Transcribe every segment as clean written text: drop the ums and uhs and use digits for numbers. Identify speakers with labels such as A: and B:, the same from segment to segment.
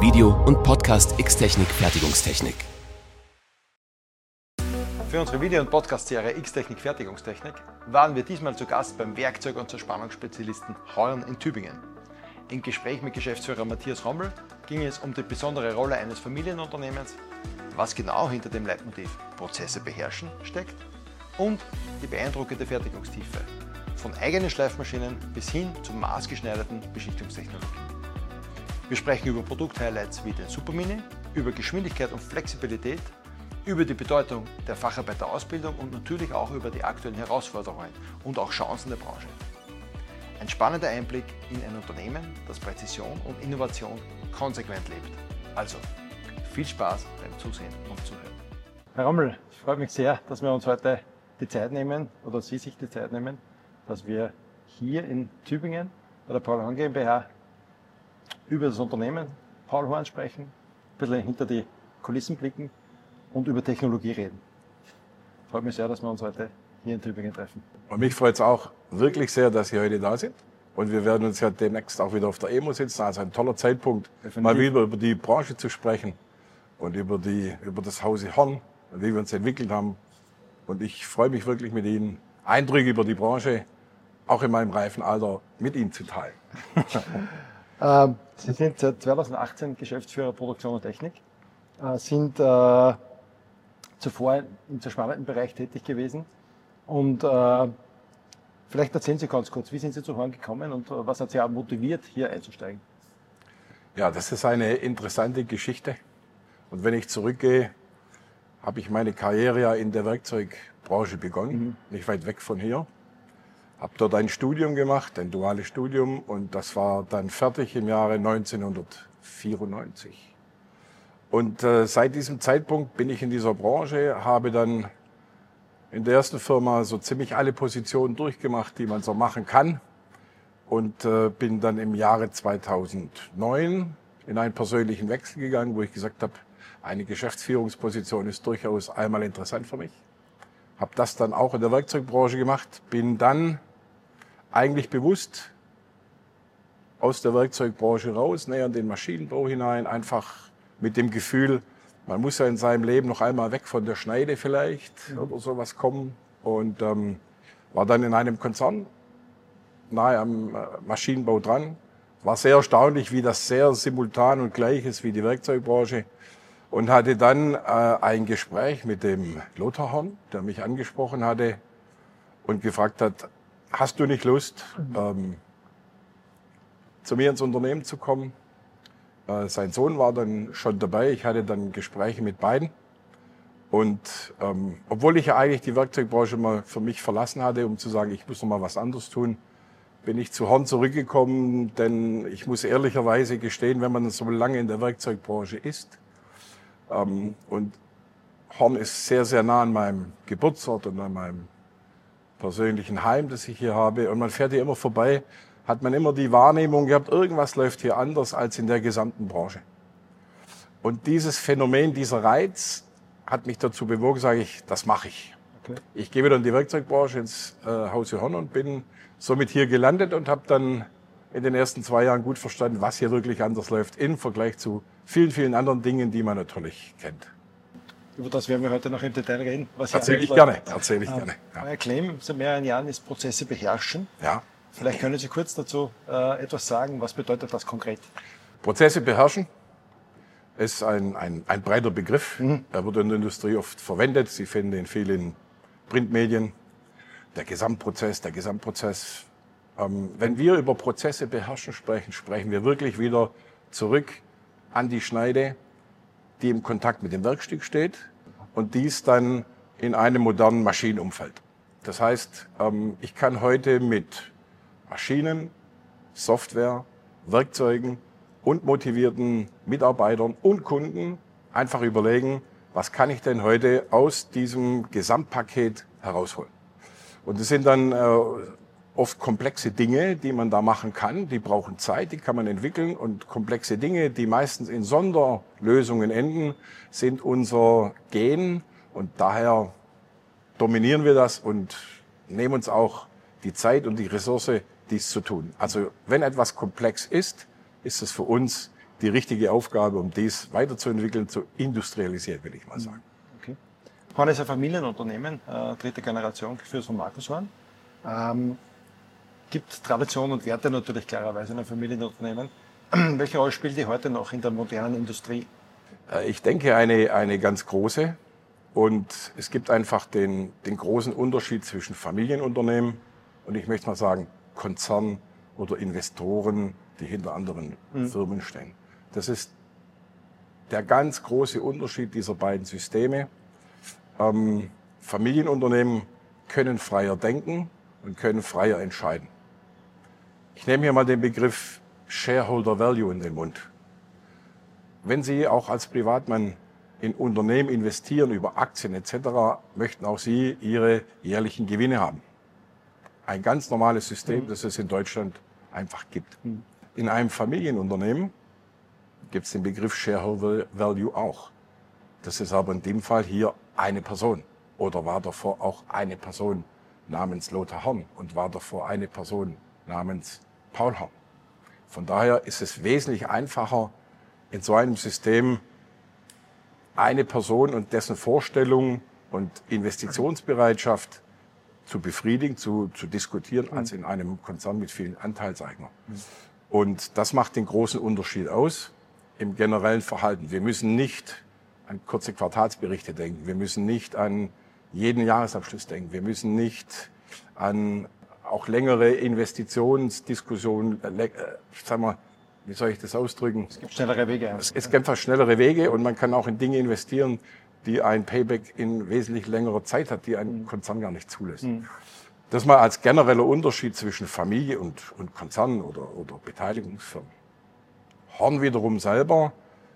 A: Video und Podcast X-Technik Fertigungstechnik.
B: Für unsere Video- und Podcast-Serie X-Technik Fertigungstechnik waren wir diesmal zu Gast beim Werkzeug- und Zerspannungsspezialisten Horn in Tübingen. Im Gespräch mit Geschäftsführer Matthias Rommel ging es um die besondere Rolle eines Familienunternehmens, was genau hinter dem Leitmotiv Prozesse beherrschen steckt und die beeindruckende Fertigungstiefe, von eigenen Schleifmaschinen bis hin zu maßgeschneiderten Beschichtungstechnologien. Wir sprechen über Produkthighlights wie den Supermini, über Geschwindigkeit und Flexibilität, über die Bedeutung der Facharbeiterausbildung und natürlich auch über die aktuellen Herausforderungen und auch Chancen der Branche. Ein spannender Einblick in ein Unternehmen, das Präzision und Innovation konsequent lebt. Also, viel Spaß beim Zusehen und Zuhören. Herr Rommel, es freut mich sehr, dass wir uns heute die Zeit nehmen, oder Sie sich die Zeit nehmen, dass wir hier in Tübingen bei der Paul Horn GmbH über das Unternehmen Paul Horn sprechen, ein bisschen hinter die Kulissen blicken und über Technologie reden. Freut mich sehr, dass wir uns heute hier in Tübingen treffen.
C: Und mich freut es auch wirklich sehr, dass Sie heute da sind. Und wir werden uns ja demnächst auch wieder auf der EMO sitzen. Also ein toller Zeitpunkt, definitiv, mal wieder über die Branche zu sprechen und über das Hause Horn und wie wir uns entwickelt haben. Und ich freue mich wirklich, mit Ihnen Eindrücke über die Branche, auch in meinem reifen Alter, mit Ihnen zu teilen.
B: Sie sind seit 2018 Geschäftsführer Produktion und Technik, sind zuvor im zerspannenden Bereich tätig gewesen. Und vielleicht erzählen Sie ganz kurz, wie sind Sie zu Horn gekommen und was hat Sie auch motiviert, hier einzusteigen?
C: Ja, das ist eine interessante Geschichte. Und wenn ich zurückgehe, habe ich meine Karriere ja in der Werkzeugbranche begonnen, nicht weit weg von hier. Habe dort ein Studium gemacht, ein duales Studium, und das war dann fertig im Jahre 1994. Und seit diesem Zeitpunkt bin ich in dieser Branche, habe dann in der ersten Firma so ziemlich alle Positionen durchgemacht, die man so machen kann, und bin dann im Jahre 2009 in einen persönlichen Wechsel gegangen, wo ich gesagt habe, eine Geschäftsführungsposition ist durchaus einmal interessant für mich. Habe das dann auch in der Werkzeugbranche gemacht, bin dann eigentlich bewusst aus der Werkzeugbranche raus, näher in den Maschinenbau hinein, einfach mit dem Gefühl, man muss ja in seinem Leben noch einmal weg von der Schneide vielleicht oder sowas kommen, und war dann in einem Konzern nahe am Maschinenbau dran. War sehr erstaunlich, wie das sehr simultan und gleich ist wie die Werkzeugbranche, und hatte dann ein Gespräch mit dem Lothar Horn, der mich angesprochen hatte und gefragt hat, hast du nicht Lust, zu mir ins Unternehmen zu kommen? Sein Sohn war dann schon dabei. Ich hatte dann Gespräche mit beiden. Und obwohl ich ja eigentlich die Werkzeugbranche mal für mich verlassen hatte, um zu sagen, ich muss noch mal was anderes tun, bin ich zu Horn zurückgekommen. Denn ich muss ehrlicherweise gestehen, wenn man so lange in der Werkzeugbranche ist, und Horn ist sehr, sehr nah an meinem Geburtsort und an meinem persönlichen Heim, das ich hier habe. Und man fährt hier immer vorbei, hat man immer die Wahrnehmung gehabt, irgendwas läuft hier anders als in der gesamten Branche. Und dieses Phänomen, dieser Reiz, hat mich dazu bewogen, sage ich, das mache ich. Okay. Ich gehe wieder in die Werkzeugbranche, ins Hause Horn, und bin somit hier gelandet und habe dann in den ersten 2 Jahren gut verstanden, was hier wirklich anders läuft im Vergleich zu vielen, vielen anderen Dingen, die man natürlich kennt.
B: Über das werden wir heute noch im Detail reden.
C: Erzähle ich gerne. Ja.
B: Euer Claim seit mehreren Jahren ist Prozesse beherrschen.
C: Ja.
B: Vielleicht können Sie kurz dazu etwas sagen. Was bedeutet das konkret?
C: Prozesse beherrschen ist ein breiter Begriff. Er wird in der Industrie oft verwendet. Sie finden ihn viel in Printmedien. Der Gesamtprozess. Wenn wir über Prozesse beherrschen sprechen, sprechen wir wirklich wieder zurück an die Schneide, die im Kontakt mit dem Werkstück steht, und dies dann in einem modernen Maschinenumfeld. Das heißt, ich kann heute mit Maschinen, Software, Werkzeugen und motivierten Mitarbeitern und Kunden einfach überlegen, was kann ich denn heute aus diesem Gesamtpaket herausholen. Und das sind dann oft komplexe Dinge, die man da machen kann, die brauchen Zeit, die kann man entwickeln, und komplexe Dinge, die meistens in Sonderlösungen enden, sind unser Gen, und daher dominieren wir das und nehmen uns auch die Zeit und die Ressource, dies zu tun. Also wenn etwas komplex ist, ist es für uns die richtige Aufgabe, um dies weiterzuentwickeln, zu industrialisieren, will ich mal sagen.
B: Okay. Horn ist ein Familienunternehmen, dritte Generation, geführt von Markus Horn. Gibt Tradition und Werte natürlich klarerweise in einem Familienunternehmen. Welche Rolle spielt die heute noch in der modernen Industrie?
C: Ich denke, eine ganz große. Und es gibt einfach den großen Unterschied zwischen Familienunternehmen und ich möchte mal sagen Konzern oder Investoren, die hinter anderen Firmen stehen. Das ist der ganz große Unterschied dieser beiden Systeme. Familienunternehmen können freier denken und können freier entscheiden. Ich nehme hier mal den Begriff Shareholder Value in den Mund. Wenn Sie auch als Privatmann in Unternehmen investieren über Aktien etc., möchten auch Sie Ihre jährlichen Gewinne haben. Ein ganz normales System, das es in Deutschland einfach gibt. In einem Familienunternehmen gibt es den Begriff Shareholder Value auch. Das ist aber in dem Fall hier eine Person. Oder war davor auch eine Person namens Lothar Horn und war davor eine Person namens Paul Horn. Von daher ist es wesentlich einfacher, in so einem System eine Person und dessen Vorstellung und Investitionsbereitschaft zu befriedigen, zu diskutieren, als in einem Konzern mit vielen Anteilseignern. Und das macht den großen Unterschied aus im generellen Verhalten. Wir müssen nicht an kurze Quartalsberichte denken. Wir müssen nicht an jeden Jahresabschluss denken. Wir müssen nicht an auch längere Investitionsdiskussionen, sagen wir, wie soll ich das ausdrücken?
B: Es gibt schnellere Wege.
C: Es gibt einfach schnellere Wege und man kann auch in Dinge investieren, die ein Payback in wesentlich längerer Zeit hat, die ein Konzern gar nicht zulässt. Das mal als genereller Unterschied zwischen Familie und Konzern oder Beteiligungsfirmen. Horn wiederum selber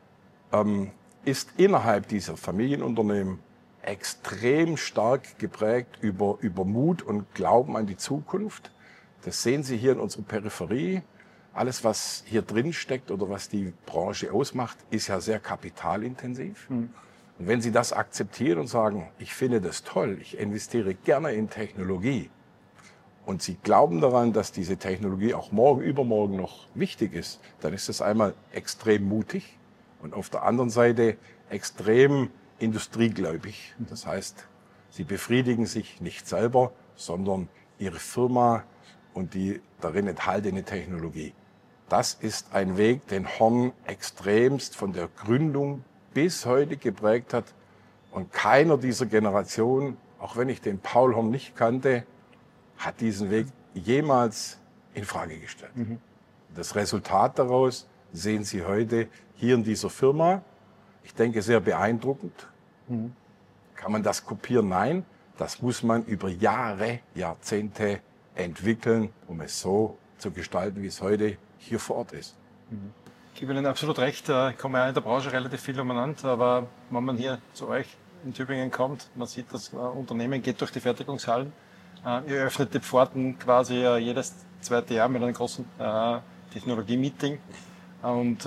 C: ist innerhalb dieser Familienunternehmen extrem stark geprägt über Mut und Glauben an die Zukunft. Das sehen Sie hier in unserer Peripherie. Alles, was hier drin steckt oder was die Branche ausmacht, ist ja sehr kapitalintensiv. Und wenn Sie das akzeptieren und sagen, ich finde das toll, ich investiere gerne in Technologie und Sie glauben daran, dass diese Technologie auch morgen, übermorgen noch wichtig ist, dann ist das einmal extrem mutig und auf der anderen Seite extrem industriegläubig. Das heißt, Sie befriedigen sich nicht selber, sondern Ihre Firma und die darin enthaltene Technologie. Das ist ein Weg, den Horn extremst von der Gründung bis heute geprägt hat. Und keiner dieser Generation, auch wenn ich den Paul Horn nicht kannte, hat diesen Weg jemals in Frage gestellt. Das Resultat daraus sehen Sie heute hier in dieser Firma. Ich denke, sehr beeindruckend. Kann man das kopieren? Nein. Das muss man über Jahre, Jahrzehnte entwickeln, um es so zu gestalten, wie es heute hier vor Ort ist.
B: Ich gebe Ihnen absolut recht. Ich komme ja in der Branche relativ viel umeinander, aber wenn man hier zu euch in Tübingen kommt, man sieht, das Unternehmen geht durch die Fertigungshallen. Ihr öffnet die Pforten quasi jedes zweite Jahr mit einem großen Technologie-Meeting und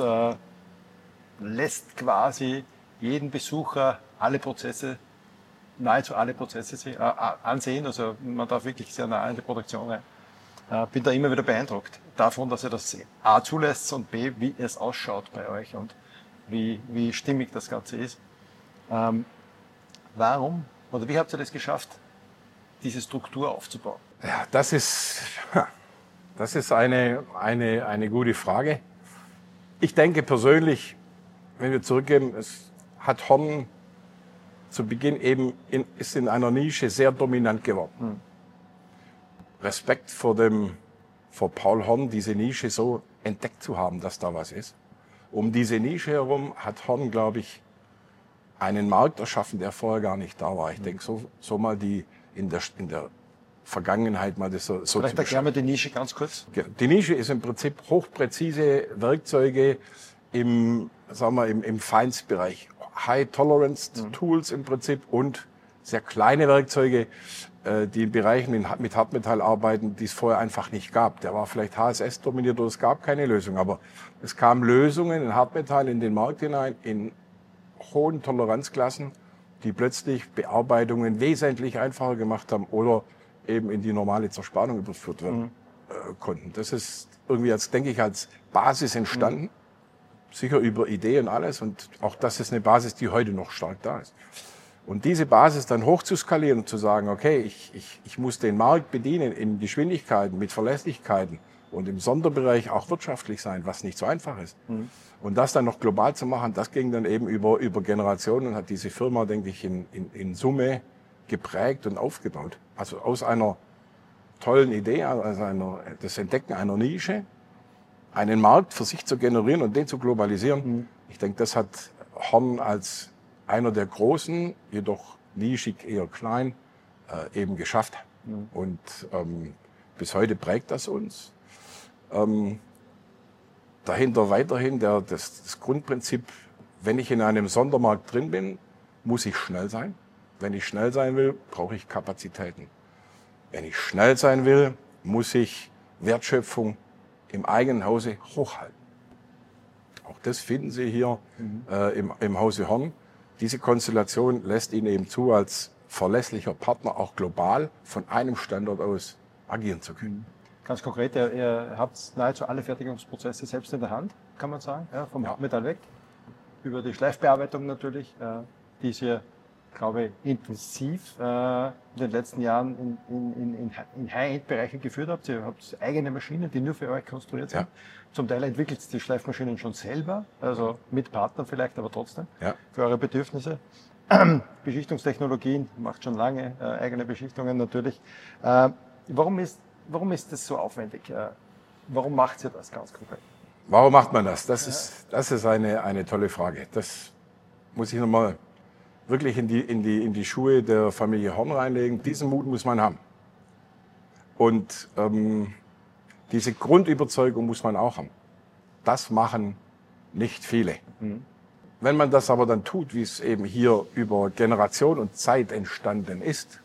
B: lässt quasi jeden Besucher alle Prozesse, nahezu alle Prozesse ansehen. Also man darf wirklich sehr nah in die Produktion rein. Bin da immer wieder beeindruckt davon, dass ihr das A zulässt und B, wie es ausschaut bei euch und wie stimmig das Ganze ist. Warum oder wie habt ihr das geschafft, diese Struktur aufzubauen?
C: Ja, das ist eine gute Frage. Ich denke persönlich, wenn wir zurückgehen, es hat Horn zu Beginn ist in einer Nische sehr dominant geworden. Respekt vor Paul Horn, diese Nische so entdeckt zu haben, dass da was ist. Um diese Nische herum hat Horn, glaube ich, einen Markt erschaffen, der vorher gar nicht da war. Ich denke, so mal in der Vergangenheit mal das so
B: Vielleicht erklären wir die Nische ganz kurz.
C: Die Nische ist im Prinzip hochpräzise Werkzeuge im Feinstbereich. High-Tolerance-Tools im Prinzip und sehr kleine Werkzeuge, die in Bereichen mit Hartmetall arbeiten, die es vorher einfach nicht gab. Der war vielleicht HSS dominiert oder es gab keine Lösung. Aber es kamen Lösungen in Hartmetall in den Markt hinein, in hohen Toleranzklassen, die plötzlich Bearbeitungen wesentlich einfacher gemacht haben oder eben in die normale Zerspannung überführt werden konnten. Das ist irgendwie, denke ich, als Basis entstanden. sicher über Ideen alles. Und auch das ist eine Basis, die heute noch stark da ist. Und diese Basis dann hoch zu skalieren und zu sagen, okay, ich muss den Markt bedienen in Geschwindigkeiten, mit Verlässlichkeiten und im Sonderbereich auch wirtschaftlich sein, was nicht so einfach ist. Und das dann noch global zu machen, das ging dann eben über Generationen und hat diese Firma, denke ich, in Summe geprägt und aufgebaut. Also aus einer tollen Idee, also das Entdecken einer Nische, einen Markt für sich zu generieren und den zu globalisieren. Ich denke, das hat Horn als einer der großen, jedoch nischig eher klein, eben geschafft. Und bis heute prägt das uns. Dahinter weiterhin das Grundprinzip, wenn ich in einem Sondermarkt drin bin, muss ich schnell sein. Wenn ich schnell sein will, brauche ich Kapazitäten. Wenn ich schnell sein will, muss ich Wertschöpfung im eigenen Hause hochhalten. Auch das finden Sie hier im Hause Horn. Diese Konstellation lässt Ihnen eben zu, als verlässlicher Partner auch global von einem Standort aus agieren zu können.
B: Ganz konkret, ihr habt nahezu alle Fertigungsprozesse selbst in der Hand, kann man sagen, ja, vom Metall weg, über die Schleifbearbeitung natürlich, die ihr, glaube ich, intensiv in den letzten Jahren in High-End-Bereiche geführt habt. Ihr habt eigene Maschinen, die nur für euch konstruiert sind. Ja. Zum Teil entwickelt ihr die Schleifmaschinen schon selber, also mit Partnern vielleicht, aber trotzdem, für eure Bedürfnisse. Beschichtungstechnologien, macht schon lange eigene Beschichtungen natürlich. Warum ist das so aufwendig? Warum macht ihr das ganz konkret?
C: Warum macht man das? Das ist eine tolle Frage. Das muss ich nochmal wirklich in die Schuhe der Familie Horn reinlegen. Diesen Mut muss man haben. Und diese Grundüberzeugung muss man auch haben. Das machen nicht viele. Wenn man das aber dann tut, wie es eben hier über Generation und Zeit entstanden ist,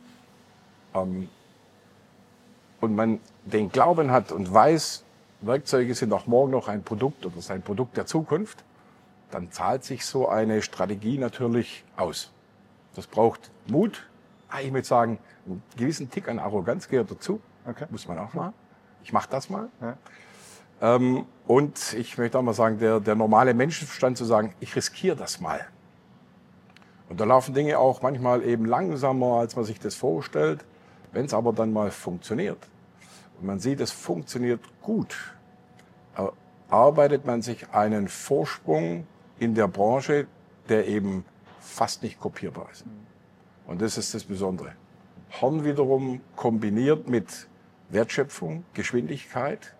C: und man den Glauben hat und weiß, Werkzeuge sind auch morgen noch ein Produkt oder ist ein Produkt der Zukunft, dann zahlt sich so eine Strategie natürlich aus. Das braucht Mut. Ich würde sagen, einen gewissen Tick an Arroganz gehört dazu. Okay. Muss man auch mal. Ich mache das mal. Ja. Und ich möchte auch mal sagen, der normale Menschenverstand zu sagen, ich riskiere das mal. Und da laufen Dinge auch manchmal eben langsamer, als man sich das vorstellt. Wenn es aber dann mal funktioniert und man sieht, es funktioniert gut, erarbeitet man sich einen Vorsprung in der Branche, der eben fast nicht kopierbar ist. Und das ist das Besondere. Horn wiederum kombiniert mit Wertschöpfung, Geschwindigkeit,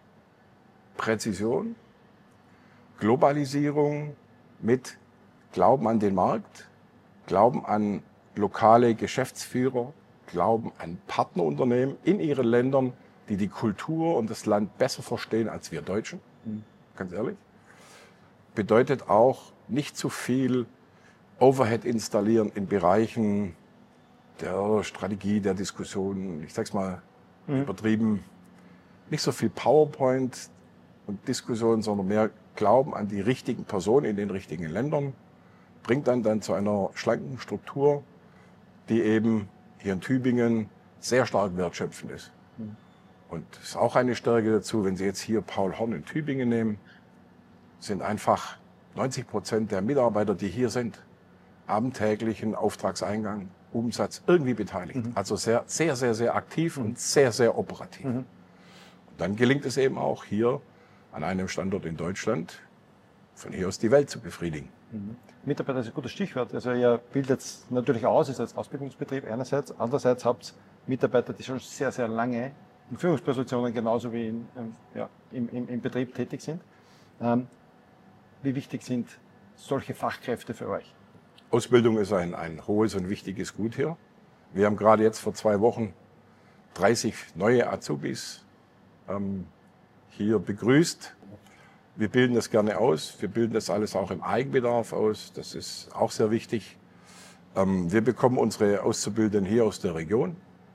C: Präzision, Globalisierung mit Glauben an den Markt, Glauben an lokale Geschäftsführer, Glauben an Partnerunternehmen in ihren Ländern, die die Kultur und das Land besser verstehen als wir Deutschen, ganz ehrlich. Bedeutet auch nicht zu viel Overhead installieren in Bereichen der Strategie, der Diskussion, ich sag's mal übertrieben, nicht so viel PowerPoint und Diskussion, sondern mehr Glauben an die richtigen Personen in den richtigen Ländern, bringt dann zu einer schlanken Struktur, die eben hier in Tübingen sehr stark wertschöpfend ist. Und es ist auch eine Stärke dazu, wenn Sie jetzt hier Paul Horn in Tübingen nehmen, sind einfach 90% der Mitarbeiter, die hier sind, am täglichen Auftragseingang, Umsatz irgendwie beteiligt. Also sehr, sehr, sehr, sehr aktiv und sehr, sehr operativ. Und dann gelingt es eben auch hier an einem Standort in Deutschland, von hier aus die Welt zu befriedigen.
B: Mitarbeiter ist ein gutes Stichwort. Also ihr bildet natürlich aus, ist als Ausbildungsbetrieb einerseits. Andererseits habt ihr Mitarbeiter, die schon sehr, sehr lange in Führungspositionen genauso wie im Betrieb tätig sind. Wie wichtig sind solche Fachkräfte für euch?
C: Ausbildung ist ein hohes und wichtiges Gut hier. Wir haben gerade jetzt vor 2 Wochen 30 neue Azubis hier begrüßt. Wir bilden das gerne aus. Wir bilden das alles auch im Eigenbedarf aus. Das ist auch sehr wichtig. Wir bekommen unsere Auszubildenden hier aus der Region.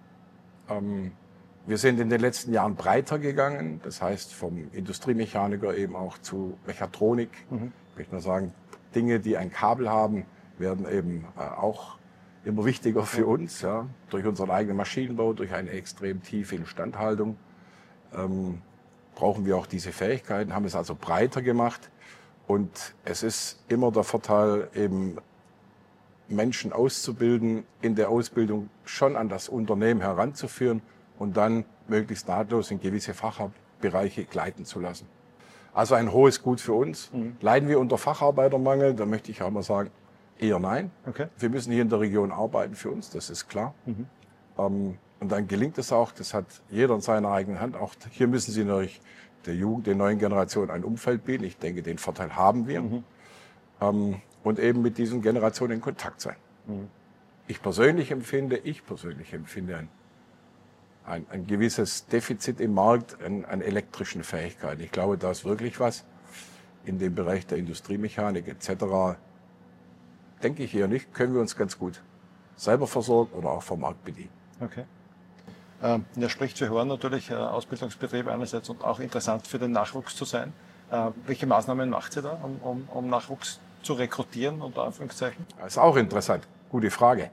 C: Wir sind in den letzten Jahren breiter gegangen. Das heißt, vom Industriemechaniker eben auch zu Mechatronik. Ich möchte nur sagen, Dinge, die ein Kabel haben, werden eben auch immer wichtiger für uns. Ja, durch unseren eigenen Maschinenbau, durch eine extrem tiefe Instandhaltung. brauchen wir auch diese Fähigkeiten, haben es also breiter gemacht. Und es ist immer der Vorteil, eben Menschen auszubilden, in der Ausbildung schon an das Unternehmen heranzuführen und dann möglichst nahtlos in gewisse Fachbereiche gleiten zu lassen. Also ein hohes Gut für uns. Leiden wir unter Facharbeitermangel? Da möchte ich auch mal sagen, eher nein. Okay. Wir müssen hier in der Region arbeiten für uns, das ist klar. Und dann gelingt es auch, das hat jeder in seiner eigenen Hand. Auch hier müssen Sie natürlich der Jugend, der neuen Generation ein Umfeld bieten. Ich denke, den Vorteil haben wir. Und eben mit diesen Generationen in Kontakt sein. Ich persönlich empfinde ein gewisses Defizit im Markt an elektrischen Fähigkeiten. Ich glaube, da ist wirklich was in dem Bereich der Industriemechanik etc. Denke ich eher nicht, können wir uns ganz gut selber versorgen oder auch vom Markt bedienen.
B: Okay. Ja, spricht für Horn natürlich Ausbildungsbetrieb einerseits und auch interessant für den Nachwuchs zu sein. Welche Maßnahmen macht ihr da, um Nachwuchs zu rekrutieren, unter Anführungszeichen?
C: Das ist auch interessant. Gute Frage.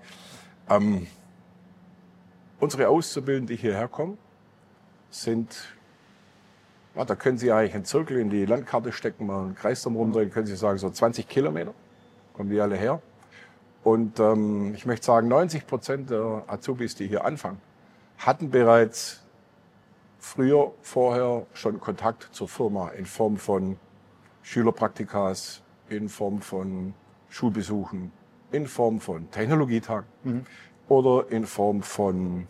C: Unsere Auszubildenden, die hierher kommen, sind, ja, da können Sie eigentlich einen Zirkel in die Landkarte stecken, mal einen Kreis drum rumdrehen, können Sie sagen, so 20 Kilometer, kommen die alle her. Und ich möchte sagen, 90% der Azubis, die hier anfangen, hatten bereits vorher schon Kontakt zur Firma in Form von Schülerpraktikas, in Form von Schulbesuchen, in Form von Technologietagen oder in Form von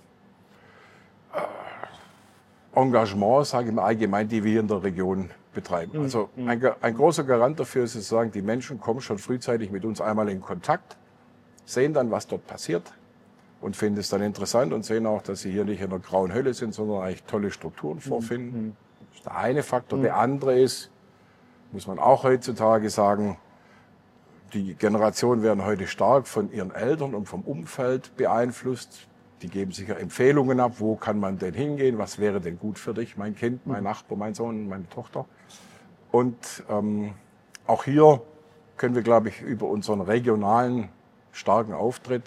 C: Engagement, sage ich mal allgemein, die wir hier in der Region betreiben. Also ein großer Garant dafür ist, zu sagen, die Menschen kommen schon frühzeitig mit uns einmal in Kontakt, sehen dann, was dort passiert und finden es dann interessant und sehen auch, dass sie hier nicht in einer grauen Hölle sind, sondern eigentlich tolle Strukturen vorfinden. Das ist der eine Faktor. Der andere ist, muss man auch heutzutage sagen, die Generationen werden heute stark von ihren Eltern und vom Umfeld beeinflusst. Die geben sicher Empfehlungen ab, wo kann man denn hingehen, was wäre denn gut für dich, mein Kind, mein Nachbar, mein Sohn, meine Tochter. Und auch hier können wir, glaube ich, über unseren regionalen starken Auftritt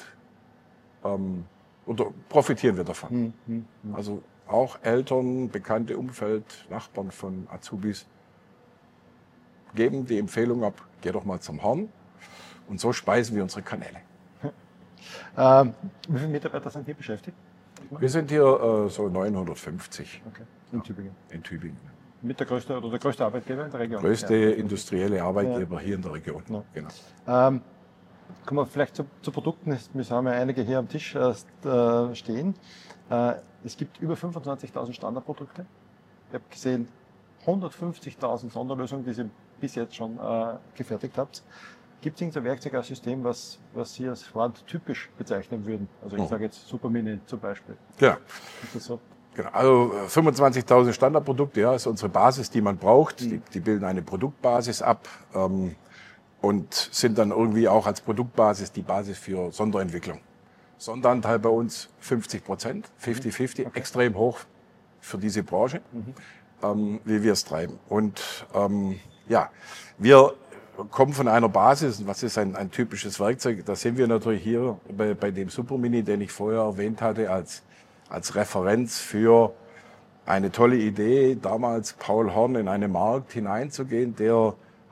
C: oder profitieren wir davon. Also auch Eltern, bekannte Umfeld, Nachbarn von Azubis geben die Empfehlung ab, geh doch mal zum Horn. Und so speisen wir unsere Kanäle.
B: Wie viele Mitarbeiter sind hier beschäftigt?
C: Wir sind hier so 950.
B: Okay. In Tübingen.
C: In Tübingen.
B: Mit der größte Arbeitgeber in der Region?
C: Größte industrielle Arbeitgeber hier in der Region.
B: Ja.
C: Genau.
B: Kommen wir vielleicht zu Produkten. Wir haben ja einige hier am Tisch stehen. Es gibt über 25.000 Standardprodukte. Ich habe gesehen, 150.000 Sonderlösungen, die Sie bis jetzt schon gefertigt habt. Gibt es irgendein Werkzeug, ein System, was Sie als Horn-typisch bezeichnen würden? Also ich sage jetzt Supermini zum Beispiel.
C: Ja.
B: Ist das so?
C: Genau. Also 25.000 Standardprodukte, ja, ist unsere Basis, die man braucht. Die bilden eine Produktbasis ab und sind dann irgendwie auch als Produktbasis die Basis für Sonderentwicklung. Sonderanteil bei uns 50%, 50-50, okay. Extrem hoch für diese Branche, wie wir es treiben. Und ja, wir kommen von einer Basis. Was ist ein typisches Werkzeug? Da sind wir natürlich hier bei dem Supermini, den ich vorher erwähnt hatte, als Referenz für eine tolle Idee, damals Paul Horn in einen Markt hineinzugehen, der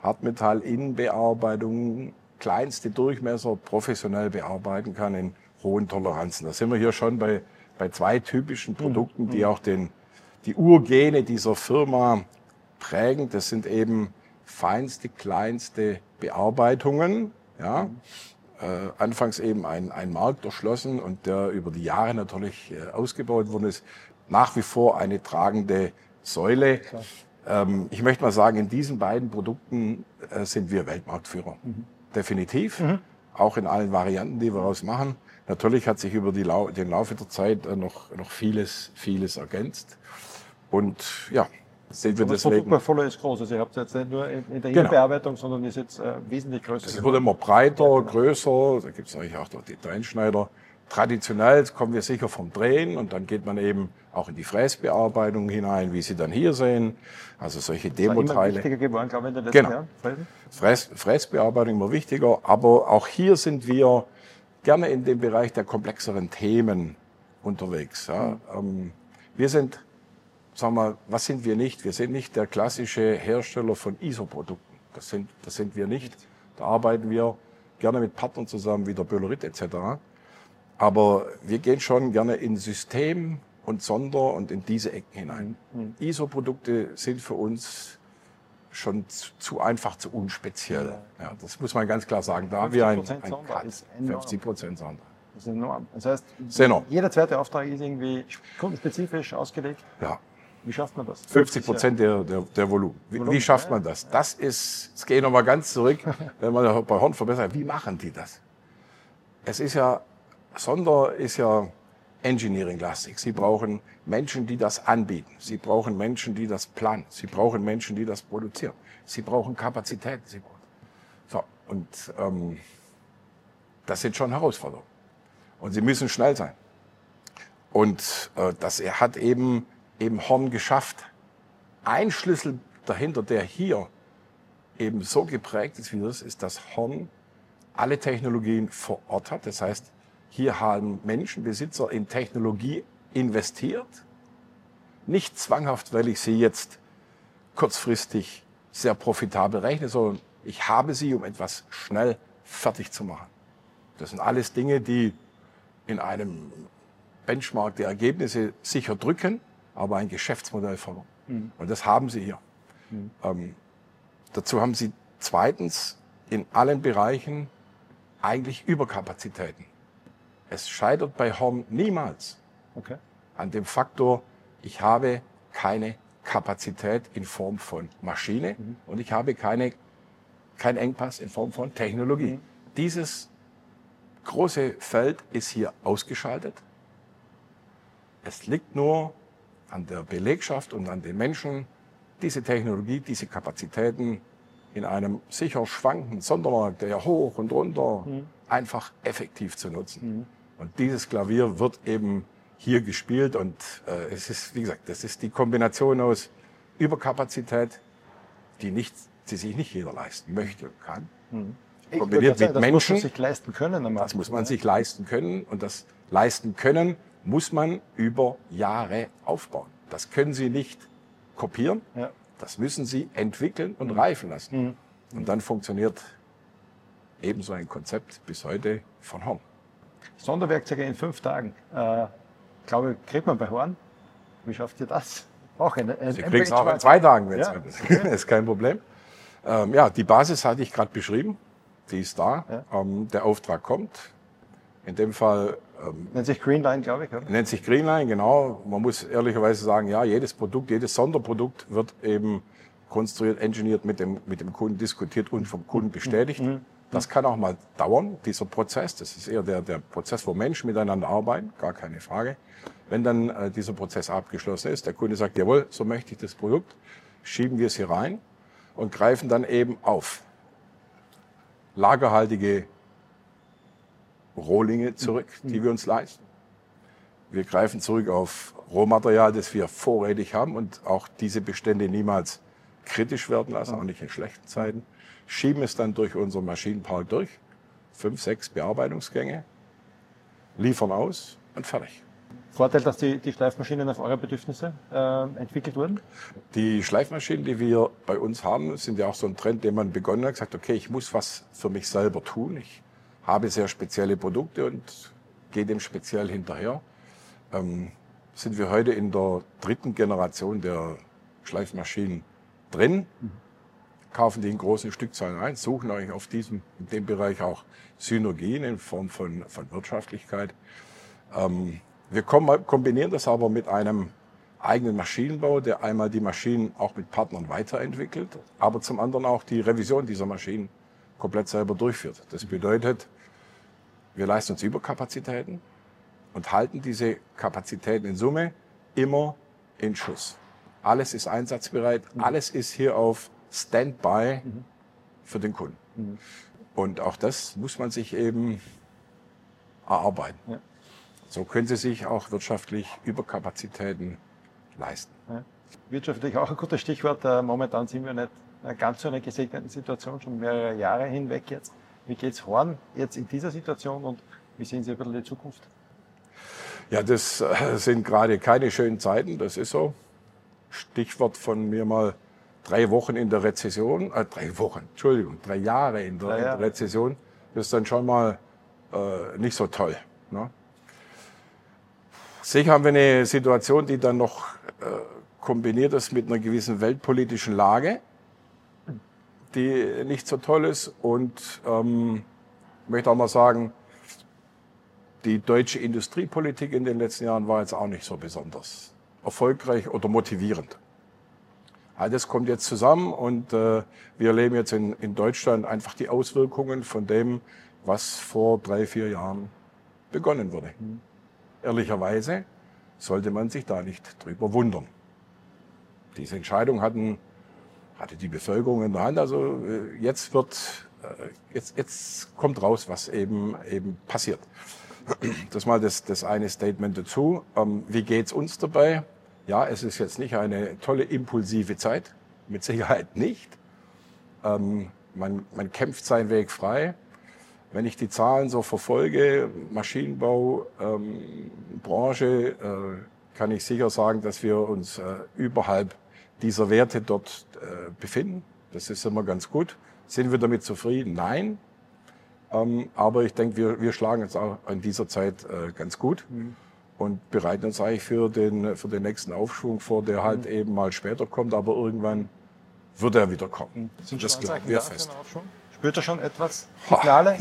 C: Hartmetall-Innenbearbeitung, kleinste Durchmesser professionell bearbeiten kann in hohen Toleranzen. Da sind wir hier schon bei zwei typischen Produkten, die auch die Urgene dieser Firma prägen. Das sind eben feinste, kleinste Bearbeitungen. Ja. Anfangs eben ein Markt erschlossen und der über die Jahre natürlich ausgebaut worden ist. Nach wie vor eine tragende Säule. Ich möchte mal sagen, in diesen beiden Produkten sind wir Weltmarktführer. Definitiv. Auch in allen Varianten, die wir daraus machen. Natürlich hat sich über den Laufe der Zeit noch vieles ergänzt. Und ja, sind wir deswegen.
B: Das Produktportfolio ist groß. Also ihr habt jetzt nicht nur in der Innenbearbeitung, sondern ist jetzt wesentlich größer.
C: Es wird immer breiter, größer. Da gibt es natürlich auch noch die Trennschneider. Traditionell kommen wir sicher vom Drehen und dann geht man eben auch in die Fräsbearbeitung hinein, wie Sie dann hier sehen. Also solche Demoteile.
B: Das ist immer wichtiger geworden, glaube ich, in den letzten Jahren.
C: Fräsbearbeitung immer wichtiger. Aber auch hier sind wir gerne in dem Bereich der komplexeren Themen unterwegs. Ja. Wir sind sagen wir, was sind wir nicht? Wir sind nicht der klassische Hersteller von ISO-Produkten. Das sind wir nicht. Da arbeiten wir gerne mit Partnern zusammen wie der Böhler-Ritt etc. Aber wir gehen schon gerne in System und Sonder und in diese Ecken hinein. ISO-Produkte sind für uns schon zu einfach, zu unspeziell. Ja, das muss man ganz klar sagen. Da haben wir ein Cut. 50% Sonder.
B: Das ist enorm. Das heißt,
C: Enorm.
B: jeder zweite Auftrag ist irgendwie kundenspezifisch ausgelegt.
C: Ja.
B: Wie schafft man das?
C: 50% der Volumen. Wie schafft man das? Jetzt gehe ich nochmal ganz zurück, wenn man bei Horn verbessert, wie machen die das? Sonder ist ja Engineering-lastig. Sie brauchen Menschen, die das anbieten. Sie brauchen Menschen, die das planen. Sie brauchen Menschen, die das produzieren. Sie brauchen Kapazität. Das sind schon Herausforderungen. Und sie müssen schnell sein. Und das hat eben Horn geschafft. Ein Schlüssel dahinter, der hier eben so geprägt ist wie das, ist, dass Horn alle Technologien vor Ort hat. Das heißt, hier haben Menschenbesitzer in Technologie investiert. Nicht zwanghaft, weil ich sie jetzt kurzfristig sehr profitabel rechne, sondern ich habe sie, um etwas schnell fertig zu machen. Das sind alles Dinge, die in einem Benchmark der Ergebnisse sicher drücken, aber ein Geschäftsmodell fördern. Und das haben sie hier. Dazu haben sie zweitens in allen Bereichen eigentlich Überkapazitäten. Es scheitert bei Horn niemals an dem Faktor, ich habe keine Kapazität in Form von Maschine und ich habe kein Engpass in Form von Technologie. Dieses große Feld ist hier ausgeschaltet. Es liegt nur an der Belegschaft und an den Menschen, diese Technologie, diese Kapazitäten in einem sicher schwankenden Sondermarkt, der ja hoch und runter, einfach effektiv zu nutzen. Und dieses Klavier wird eben hier gespielt und es ist, wie gesagt, das ist die Kombination aus Überkapazität, die sich nicht jeder leisten möchte und kann. Kombiniert mit Menschen. Das muss man sich leisten können. Das muss man sich leisten können und das leisten können muss man über Jahre aufbauen. Das können Sie nicht kopieren, das müssen Sie entwickeln und reifen lassen. Und dann funktioniert ebenso ein Konzept bis heute von Horn.
B: Sonderwerkzeuge in 5 Tagen. Glaube ich, kriegt man bei Horn. Wie schafft ihr das? Auch Sie
C: kriegen es auch in 2 Tagen, wenn es ist kein Problem. Die Basis hatte ich gerade beschrieben. Die ist da. Der Auftrag kommt. In dem Fall
B: nennt sich Greenline, glaube ich, oder?
C: Nennt sich Greenline, genau. Man muss ehrlicherweise sagen, ja, jedes Sonderprodukt wird eben konstruiert, engineert, mit dem Kunden diskutiert und vom Kunden bestätigt. Das kann auch mal dauern, dieser Prozess. Das ist eher der Prozess, wo Menschen miteinander arbeiten, gar keine Frage. Wenn dann dieser Prozess abgeschlossen ist, der Kunde sagt, jawohl, so möchte ich das Produkt, schieben wir es hier rein und greifen dann eben auf lagerhaltige Rohlinge zurück, die wir uns leisten. Wir greifen zurück auf Rohmaterial, das wir vorrätig haben und auch diese Bestände niemals kritisch werden lassen, auch nicht in schlechten Zeiten. Schieben es dann durch unseren Maschinenpark durch, 5, 6 Bearbeitungsgänge, liefern aus und fertig.
B: Vorteil, dass die Schleifmaschinen auf eure Bedürfnisse entwickelt wurden?
C: Die Schleifmaschinen, die wir bei uns haben, sind ja auch so ein Trend, den man begonnen hat, gesagt, okay, ich muss was für mich selber tun. Ich habe sehr spezielle Produkte und gehe dem speziell hinterher. Sind wir heute in der 3. Generation der Schleifmaschinen drin, kaufen die in großen Stückzahlen ein, suchen eigentlich in dem Bereich auch Synergien in Form von Wirtschaftlichkeit. Wir kombinieren das aber mit einem eigenen Maschinenbau, der einmal die Maschinen auch mit Partnern weiterentwickelt, aber zum anderen auch die Revision dieser Maschinen komplett selber durchführt. Das bedeutet, wir leisten uns Überkapazitäten und halten diese Kapazitäten in Summe immer in Schuss. Alles ist einsatzbereit, alles ist hier auf Standby für den Kunden. Und auch das muss man sich eben erarbeiten. Ja. So können Sie sich auch wirtschaftlich Überkapazitäten leisten.
B: Ja. Wirtschaftlich auch ein gutes Stichwort. Momentan sind wir nicht ganz so in einer gesegneten Situation, schon mehrere Jahre hinweg jetzt. Wie geht's Horn jetzt in dieser Situation und wie sehen Sie ein bisschen die Zukunft?
C: Ja, das sind gerade keine schönen Zeiten, das ist so. Stichwort von mir mal 3 Wochen in der Rezession, 3 Jahre in der Rezession, das ist dann schon mal nicht so toll. Ne? Sicher haben wir eine Situation, die dann noch kombiniert ist mit einer gewissen weltpolitischen Lage, die nicht so toll ist. Und ich möchte auch mal sagen, die deutsche Industriepolitik in den letzten Jahren war jetzt auch nicht so besonders erfolgreich oder motivierend. All das kommt jetzt zusammen und wir erleben jetzt in Deutschland einfach die Auswirkungen von dem, was vor 3-4 Jahren begonnen wurde. Ehrlicherweise sollte man sich da nicht drüber wundern. Diese Entscheidung hatte die Bevölkerung in der Hand. Also jetzt kommt raus, was eben passiert. Das mal das eine Statement dazu. Wie geht's uns dabei? Ja, es ist jetzt nicht eine tolle impulsive Zeit, mit Sicherheit nicht. Man kämpft seinen Weg frei. Wenn ich die Zahlen so verfolge, Maschinenbau, Branche, kann ich sicher sagen, dass wir uns überhalb dieser Werte dort befinden. Das ist immer ganz gut. Sind wir damit zufrieden? Nein. Aber ich denke, wir schlagen uns auch in dieser Zeit ganz gut und bereiten uns eigentlich für den nächsten Aufschwung vor, der halt eben mal später kommt, aber irgendwann wird er wieder kommen.
B: Sind
C: das glauben wir fest.
B: Spürt er schon etwas? Signale?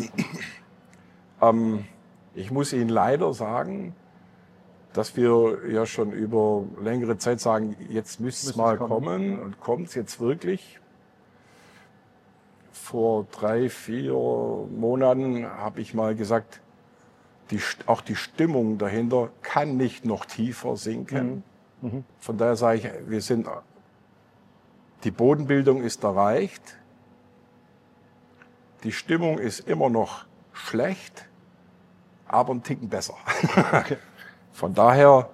C: Ich muss Ihnen leider sagen, dass wir ja schon über längere Zeit sagen, jetzt müsste es mal kommen und kommt es jetzt wirklich. Vor 3-4 Monaten habe ich mal gesagt, auch die Stimmung dahinter kann nicht noch tiefer sinken. Von daher sage ich, die Bodenbildung ist erreicht. Die Stimmung ist immer noch schlecht, aber ein Ticken besser.
B: Okay.
C: Von daher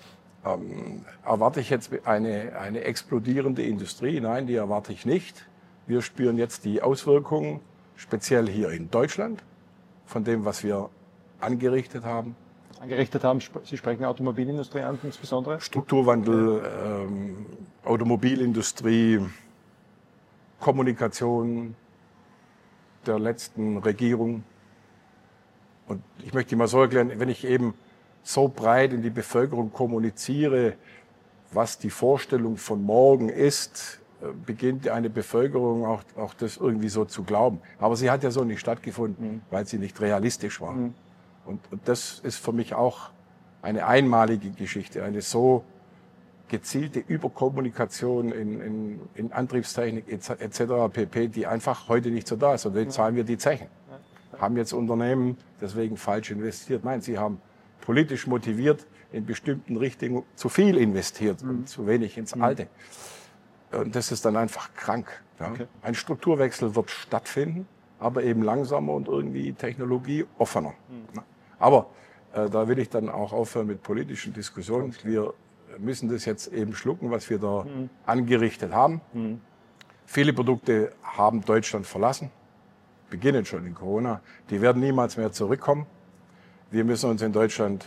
C: erwarte ich jetzt eine explodierende Industrie. Nein, die erwarte ich nicht. Wir spüren jetzt die Auswirkungen, speziell hier in Deutschland, von dem, was wir angerichtet haben.
B: Sie sprechen Automobilindustrie an, insbesondere?
C: Strukturwandel, Automobilindustrie, Kommunikation der letzten Regierung. Und ich möchte mal so erklären, wenn ich eben so breit in die Bevölkerung kommuniziere, was die Vorstellung von morgen ist, beginnt eine Bevölkerung auch das irgendwie so zu glauben. Aber sie hat ja so nicht stattgefunden, weil sie nicht realistisch war. Und das ist für mich auch eine einmalige Geschichte, eine so gezielte Überkommunikation in Antriebstechnik etc. pp., die einfach heute nicht so da ist. Und dann zahlen wir die Zechen. Haben jetzt Unternehmen deswegen falsch investiert? Nein, sie haben politisch motiviert in bestimmten Richtungen zu viel investiert und zu wenig ins Alte. Und das ist dann einfach krank. Ja. Okay. Ein Strukturwechsel wird stattfinden, aber eben langsamer und irgendwie technologieoffener. Aber da will ich dann auch aufhören mit politischen Diskussionen. Wir müssen das jetzt eben schlucken, was wir da angerichtet haben. Viele Produkte haben Deutschland verlassen, beginnen schon in Corona. Die werden niemals mehr zurückkommen. Wir müssen uns in Deutschland,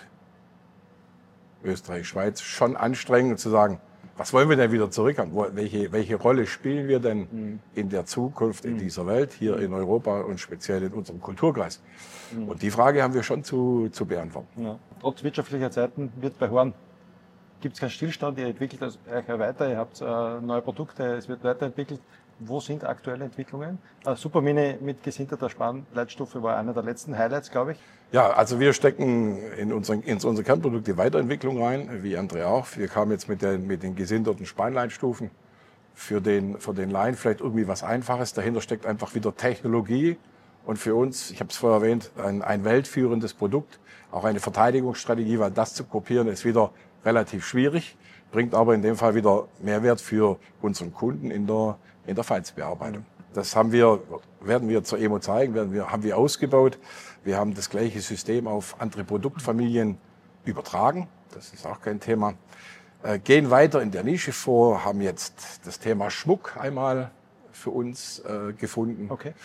C: Österreich, Schweiz schon anstrengen und zu sagen, was wollen wir denn wieder zurück haben? Welche Rolle spielen wir denn in der Zukunft in dieser Welt, hier in Europa und speziell in unserem Kulturkreis? Und die Frage haben wir schon zu beantworten.
B: Ja. Trotz wirtschaftlicher Zeiten wird bei Horn, gibt es keinen Stillstand, ihr entwickelt euch weiter, ihr habt neue Produkte, es wird weiterentwickelt. Wo sind aktuelle Entwicklungen? Supermini mit gesinterter Spannleitstufe war einer der letzten Highlights, glaube ich.
C: Ja, also wir stecken in unsere Kernprodukte Weiterentwicklung rein, wie andere auch. Wir kamen jetzt mit den gesinterten Spannleitstufen für den Laien vielleicht irgendwie was Einfaches. Dahinter steckt einfach wieder Technologie und für uns, ich habe es vorher erwähnt, ein weltführendes Produkt, auch eine Verteidigungsstrategie, weil das zu kopieren ist wieder relativ schwierig, bringt aber in dem Fall wieder Mehrwert für unseren Kunden in der Feinstbearbeitung. Das werden wir zur EMO zeigen, haben wir ausgebaut. Wir haben das gleiche System auf andere Produktfamilien übertragen. Das ist auch kein Thema. Gehen weiter in der Nische vor, haben jetzt das Thema Schmuck einmal für uns gefunden.
B: Okay.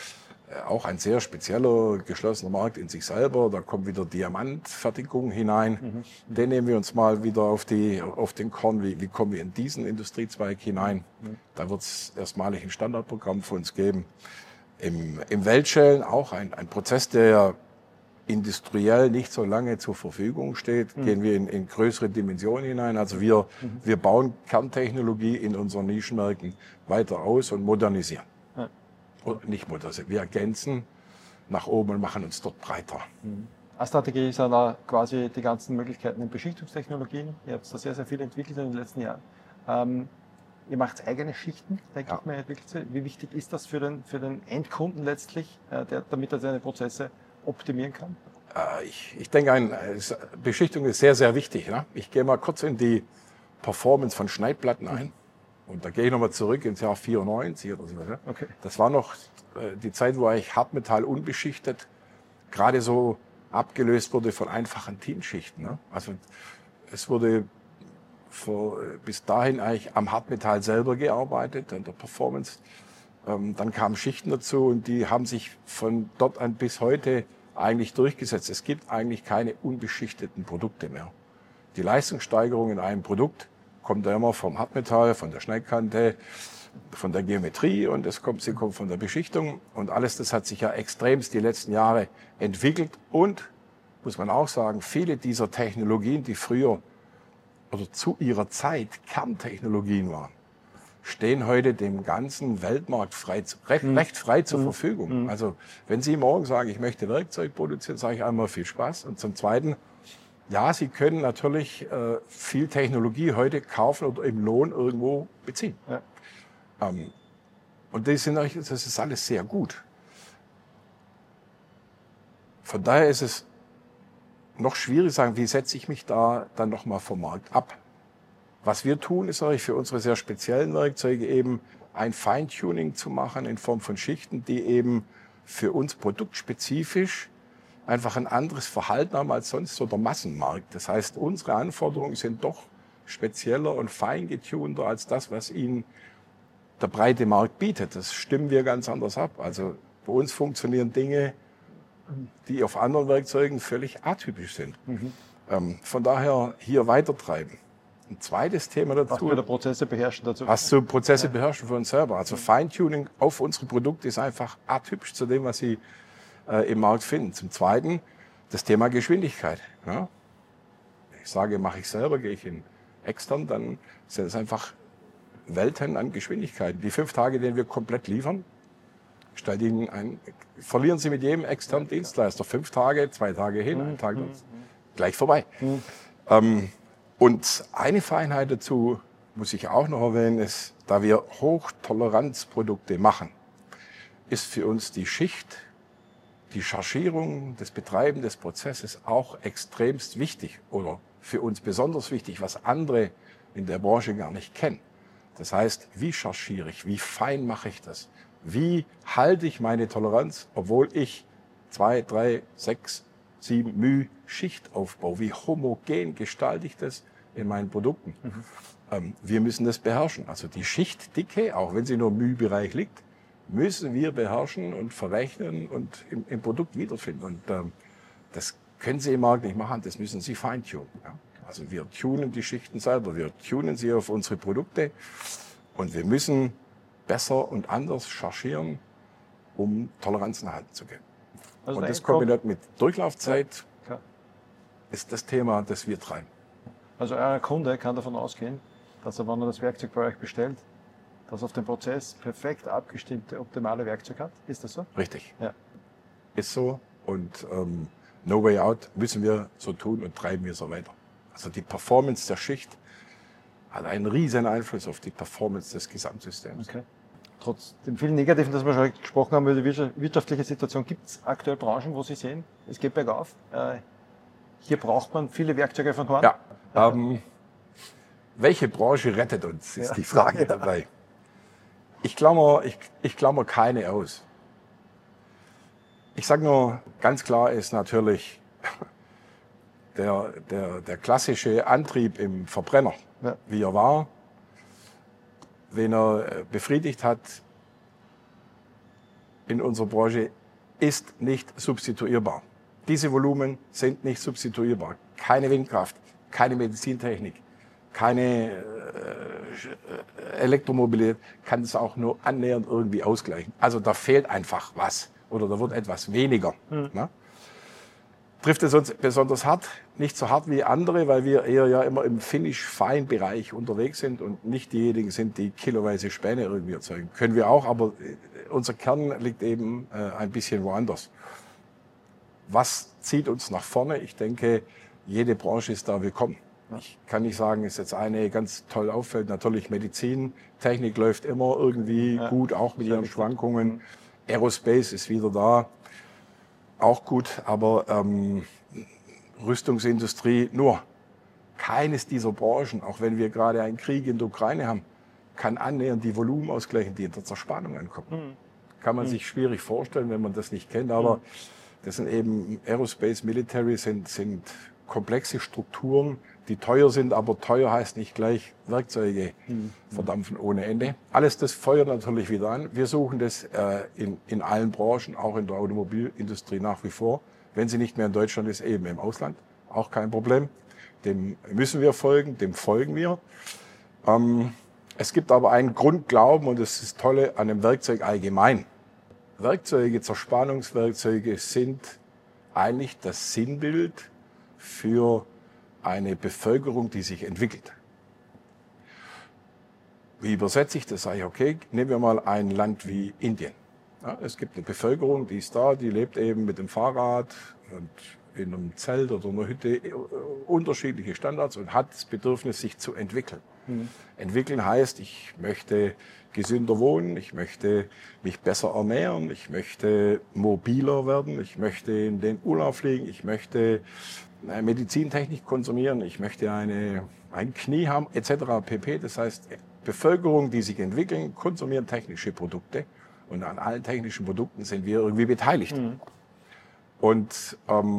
C: auch ein sehr spezieller, geschlossener Markt in sich selber. Da kommt wieder Diamantfertigung hinein. Den nehmen wir uns mal wieder auf den Korn. Wie kommen wir in diesen Industriezweig hinein? Da wird es erstmalig ein Standardprogramm für uns geben. Im Weltschälen auch ein Prozess, der industriell nicht so lange zur Verfügung steht, gehen wir in größere Dimensionen hinein. Also wir bauen Kerntechnologie in unseren Nischenmärkten weiter aus und modernisieren. Oder nicht modernisieren, wir ergänzen nach oben und machen uns dort breiter.
B: Eine Strategie sind auch quasi die ganzen Möglichkeiten in Beschichtungstechnologien. Ihr habt da sehr, sehr viel entwickelt in den letzten Jahren. Ihr macht eigene Schichten, denke ich mal, entwickelt sie. Wie wichtig ist das für den Endkunden letztlich, damit er seine Prozesse optimieren kann?
C: Ich denke, Beschichtung ist sehr, sehr wichtig. Ne? Ich gehe mal kurz in die Performance von Schneidplatten ein. Und da gehe ich nochmal zurück ins Jahr 94 oder so. Ne?
B: Okay.
C: Das war noch die Zeit, wo eigentlich Hartmetall unbeschichtet gerade so abgelöst wurde von einfachen Tinschichten. Ne? Also es wurde bis dahin eigentlich am Hartmetall selber gearbeitet, an der Performance. Dann kamen Schichten dazu und die haben sich von dort an bis heute eigentlich durchgesetzt. Es gibt eigentlich keine unbeschichteten Produkte mehr. Die Leistungssteigerung in einem Produkt kommt ja immer vom Hartmetall, von der Schneidkante, von der Geometrie und sie kommt von der Beschichtung. Und alles das hat sich ja extremst die letzten Jahre entwickelt. Und, muss man auch sagen, viele dieser Technologien, die früher oder zu ihrer Zeit Kerntechnologien waren, stehen heute dem ganzen Weltmarkt recht frei zur Verfügung. Also wenn Sie morgen sagen, ich möchte Werkzeug produzieren, sage ich einmal viel Spaß. Und zum Zweiten, ja, Sie können natürlich viel Technologie heute kaufen oder im Lohn irgendwo beziehen. Ja. Und das ist alles sehr gut. Von daher ist es noch schwierig zu sagen, wie setze ich mich da dann nochmal vom Markt ab. Was wir tun, ist eigentlich für unsere sehr speziellen Werkzeuge eben ein Feintuning zu machen in Form von Schichten, die eben für uns produktspezifisch einfach ein anderes Verhalten haben als sonst so der Massenmarkt. Das heißt, unsere Anforderungen sind doch spezieller und fein getunter als das, was ihnen der breite Markt bietet. Das stimmen wir ganz anders ab. Also bei uns funktionieren Dinge, die auf anderen Werkzeugen völlig atypisch sind. Von daher hier weitertreiben. Ein zweites Thema dazu.
B: Was wir da Prozesse beherrschen dazu.
C: Was zu Prozesse beherrschen für uns selber. Also Feintuning auf unsere Produkte ist einfach atypisch zu dem, was Sie im Markt finden. Zum Zweiten das Thema Geschwindigkeit. Ja? Ich sage, mache ich selber, gehe ich in extern, dann sind es einfach Welten an Geschwindigkeiten. Die 5 Tage, die wir komplett liefern, verlieren Sie mit jedem externen Dienstleister 5 Tage, 2 Tage hin, 1 Tag gleich vorbei. Und eine Feinheit dazu muss ich auch noch erwähnen, ist, da wir Hochtoleranzprodukte machen, ist für uns die Schicht, die Chargierung, das Betreiben des Prozesses auch extremst wichtig oder für uns besonders wichtig, was andere in der Branche gar nicht kennen. Das heißt, wie chargiere ich, wie fein mache ich das? Wie halte ich meine Toleranz, obwohl ich 2, 3, 6, 7 μ Schicht aufbaue? Wie homogen gestalte ich das in meinen Produkten? Wir müssen das beherrschen. Also die Schichtdicke, auch wenn sie nur im μ-Bereich liegt, müssen wir beherrschen und verrechnen und im Produkt wiederfinden. Und das können Sie im Markt nicht machen, das müssen Sie feintunen. Ja? Also wir tunen die Schichten selber, wir tunen sie auf unsere Produkte und wir müssen besser und anders chargieren, um Toleranzen erhalten zu können. Also und das kombiniert mit Durchlaufzeit ist das Thema, das wir treiben.
B: Also euer Kunde kann davon ausgehen, dass er, wenn er das Werkzeug bei euch bestellt, das auf den Prozess perfekt abgestimmte, optimale Werkzeug hat? Ist das so?
C: Richtig.
B: Ja.
C: Ist so und no way out müssen wir so tun und treiben wir so weiter. Also die Performance der Schicht hat einen riesen Einfluss auf die Performance des Gesamtsystems.
B: Okay. Trotz dem vielen Negativen, das wir schon gesprochen haben über die wirtschaftliche Situation, gibt es aktuell Branchen, wo Sie sehen, es geht bergauf. Hier braucht man viele Werkzeuge von Horn.
C: Ja. Welche Branche rettet uns, ist die Frage dabei. Ich klammer keine aus. Ich sage nur, ganz klar ist natürlich der klassische Antrieb im Verbrenner, wie er war, wen er befriedigt hat, in unserer Branche ist nicht substituierbar. Diese Volumen sind nicht substituierbar. Keine Windkraft, keine Medizintechnik, keine Elektromobilität kann es auch nur annähernd irgendwie ausgleichen. Also da fehlt einfach was oder da wird etwas weniger. Ne? Trifft es uns besonders hart? Nicht so hart wie andere, weil wir eher ja immer im Finish-Fein-Bereich unterwegs sind und nicht diejenigen sind, die kiloweise Späne irgendwie erzeugen. Können wir auch, aber unser Kern liegt eben ein bisschen woanders. Was zieht uns nach vorne? Ich denke, jede Branche ist da willkommen. Ich kann nicht sagen, ist jetzt eine ganz toll auffällt. Natürlich Medizin, Technik läuft immer irgendwie gut, auch mit ihren Schwankungen. Aerospace ist wieder da, auch gut, aber Rüstungsindustrie nur. Keines dieser Branchen, auch wenn wir gerade einen Krieg in der Ukraine haben, kann annähernd die Volumen ausgleichen, die in der Zerspannung ankommen. Kann man sich schwierig vorstellen, wenn man das nicht kennt, aber das sind eben Aerospace, Military sind komplexe Strukturen, die teuer sind, aber teuer heißt nicht gleich Werkzeuge verdampfen ohne Ende. Alles das feuert natürlich wieder an. Wir suchen das in allen Branchen, auch in der Automobilindustrie nach wie vor. Wenn sie nicht mehr in Deutschland ist, eben im Ausland, auch kein Problem. Dem müssen wir folgen, dem folgen wir. Es gibt aber einen Grundglauben, und das ist das Tolle an dem Werkzeug allgemein. Werkzeuge, Zerspannungswerkzeuge sind eigentlich das Sinnbild für eine Bevölkerung, die sich entwickelt. Wie übersetze ich das? Sage ich, okay, nehmen wir mal ein Land wie Indien. Ja, es gibt eine Bevölkerung, die ist da, die lebt eben mit dem Fahrrad und in einem Zelt oder einer Hütte, unterschiedliche Standards und hat das Bedürfnis, sich zu entwickeln. Entwickeln heißt, ich möchte gesünder wohnen, ich möchte mich besser ernähren, ich möchte mobiler werden, ich möchte in den Urlaub fliegen, ich möchte Medizintechnik konsumieren, ich möchte ein Knie haben, etc. pp. Das heißt, Bevölkerung, die sich entwickeln, konsumieren technische Produkte und an allen technischen Produkten sind wir irgendwie beteiligt. Und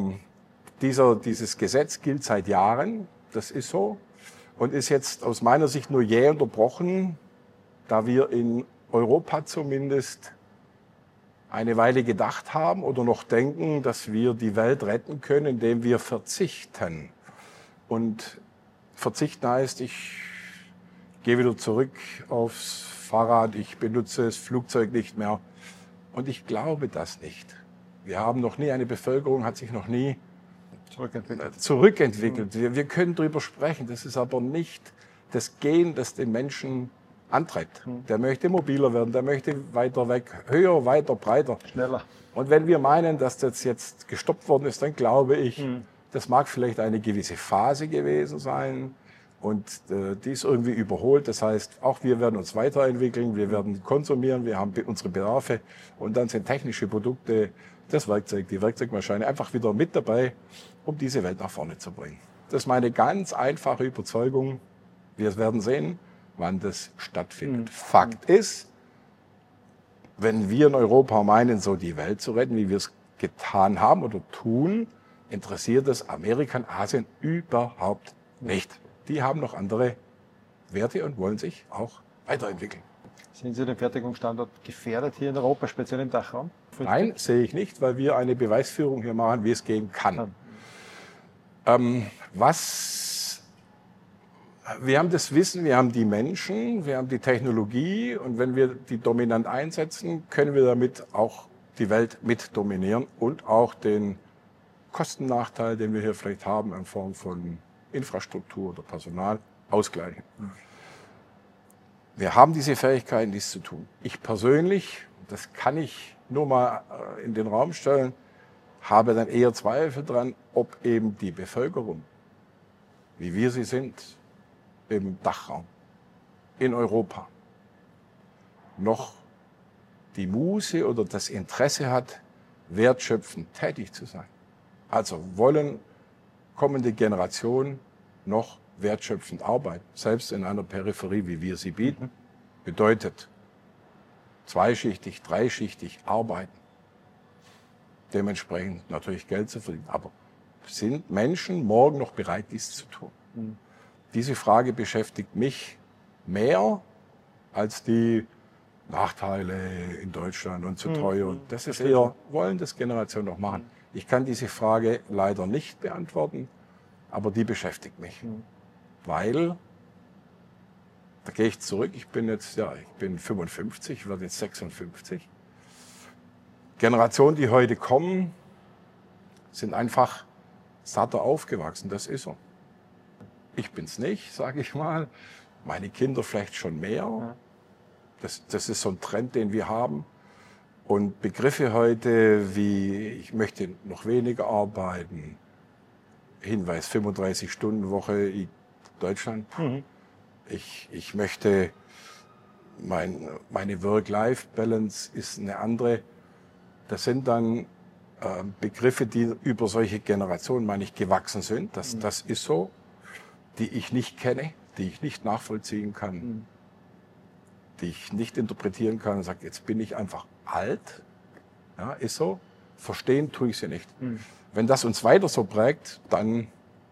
C: dieses Gesetz gilt seit Jahren, das ist so, und ist jetzt aus meiner Sicht nur jäh unterbrochen, da wir in Europa zumindest eine Weile gedacht haben oder noch denken, dass wir die Welt retten können, indem wir verzichten. Und verzichten heißt, ich gehe wieder zurück aufs Fahrrad, ich benutze das Flugzeug nicht mehr. Und ich glaube das nicht. Wir haben noch nie, eine Bevölkerung hat sich noch nie zurückentwickelt. Wir können darüber sprechen, das ist aber nicht das Gen, das den Menschen antreibt. Der möchte mobiler werden, der möchte weiter weg, höher, weiter, breiter. Schneller. Und wenn wir meinen, dass das jetzt gestoppt worden ist, dann glaube ich, das mag vielleicht eine gewisse Phase gewesen sein und die ist irgendwie überholt. Das heißt, auch wir werden uns weiterentwickeln, wir werden konsumieren, wir haben unsere Bedarfe und dann sind technische Produkte, das Werkzeug, die Werkzeugmaschine einfach wieder mit dabei, um diese Welt nach vorne zu bringen. Das ist meine ganz einfache Überzeugung. Wir werden sehen, wann das stattfindet. Fakt ist, wenn wir in Europa meinen, so die Welt zu retten, wie wir es getan haben oder tun, interessiert es Amerika und Asien überhaupt nicht. Die haben noch andere Werte und wollen sich auch weiterentwickeln.
B: Sehen Sie den Fertigungsstandort gefährdet hier in Europa, speziell im Dachraum?
C: Nein, sehe ich nicht, weil wir eine Beweisführung hier machen, wie es gehen kann. Wir haben das Wissen, wir haben die Menschen, wir haben die Technologie und wenn wir die dominant einsetzen, können wir damit auch die Welt mit dominieren und auch den Kostennachteil, den wir hier vielleicht haben in Form von Infrastruktur oder Personal, ausgleichen. Wir haben diese Fähigkeiten, dies zu tun. Ich persönlich, das kann ich nur mal in den Raum stellen, habe dann eher Zweifel dran, ob eben die Bevölkerung, wie wir sie sind, im Dachraum, in Europa, noch die Muße oder das Interesse hat, wertschöpfend tätig zu sein. Also wollen kommende Generationen noch wertschöpfend arbeiten, selbst in einer Peripherie, wie wir sie bieten, bedeutet zweischichtig, dreischichtig arbeiten. Dementsprechend natürlich Geld zu verdienen. Aber sind Menschen morgen noch bereit, dies zu tun? Diese Frage beschäftigt mich mehr als die Nachteile in Deutschland und zu teuer. Das ist eher, wollen das Generationen noch machen? Ich kann diese Frage leider nicht beantworten, aber die beschäftigt mich. Weil, da gehe ich zurück, ich bin 55, werde jetzt 56. Generationen, die heute kommen, sind einfach satter aufgewachsen, das ist so. Ich bin's nicht, sage ich mal. Meine Kinder vielleicht schon mehr. Das ist so ein Trend, den wir haben. Und Begriffe heute wie, ich möchte noch weniger arbeiten, Hinweis, 35-Stunden-Woche in Deutschland. Ich möchte, meine Work-Life-Balance ist eine andere. Das sind dann Begriffe, die über solche Generationen, meine ich, gewachsen sind. Das ist so, die ich nicht kenne, die ich nicht nachvollziehen kann, die ich nicht interpretieren kann und sage, jetzt bin ich einfach alt. Ja, ist so. Verstehen tue ich sie nicht. Wenn das uns weiter so prägt, dann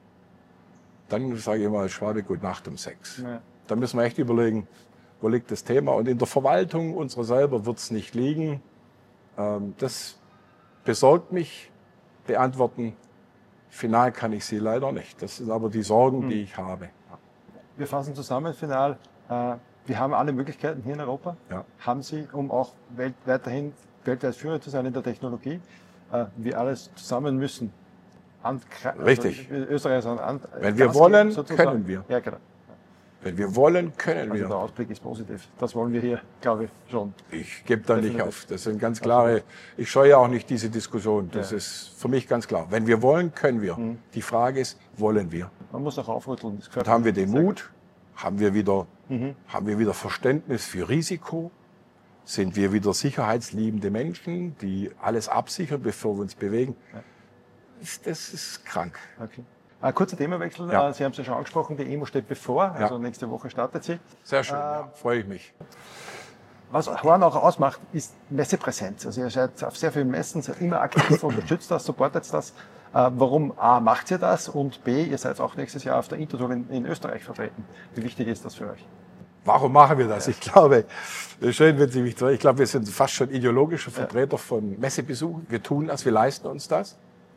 C: sage ich mal, Schwabe, gute Nacht um 6. Ja. Dann müssen wir echt überlegen, wo liegt das Thema. Und in der Verwaltung unserer selber wird es nicht liegen. Das besorgt mich, beantworten. Final kann ich sie leider nicht. Das sind aber die Sorgen, die ich habe.
B: Wir fassen zusammen, final. Wir haben alle Möglichkeiten hier in Europa. Ja. Haben Sie, um auch weiterhin weltweit führend zu sein in der Technologie. Wir alles zusammen müssen.
C: Richtig.
B: Also Österreich
C: wenn wir wollen, können wir.
B: Ja, genau.
C: Wenn wir wollen, können wir.
B: Der Ausblick ist positiv. Das wollen wir hier, glaube ich, schon.
C: Ich gebe da nicht auf. Das sind ganz klare, ich scheue auch nicht diese Diskussion. Das ist für mich ganz klar. Wenn wir wollen, können wir. Die Frage ist, wollen wir?
B: Man muss auch aufrütteln.
C: Und haben wir den Mut? Haben wir wieder Verständnis für Risiko? Sind wir wieder sicherheitsliebende Menschen, die alles absichern, bevor wir uns bewegen? Ja. Das ist krank.
B: Okay. Ein kurzer Themawechsel. Ja. Sie haben es ja schon angesprochen, die EMO steht bevor, also nächste Woche startet sie.
C: Sehr schön, freue ich mich.
B: Was Horn auch ausmacht, ist Messepräsenz. Also ihr seid auf sehr vielen Messen, seid immer aktiv, unterstützt das, supportet das. Warum A, macht ihr das und B, ihr seid auch nächstes Jahr auf der Intertour in Österreich vertreten. Wie wichtig ist das für euch?
C: Warum machen wir das? Ich glaube, schön, wenn Sie mich, ich glaube, wir sind fast schon ideologische Vertreter von Messebesuchen. Wir tun das, wir leisten uns das.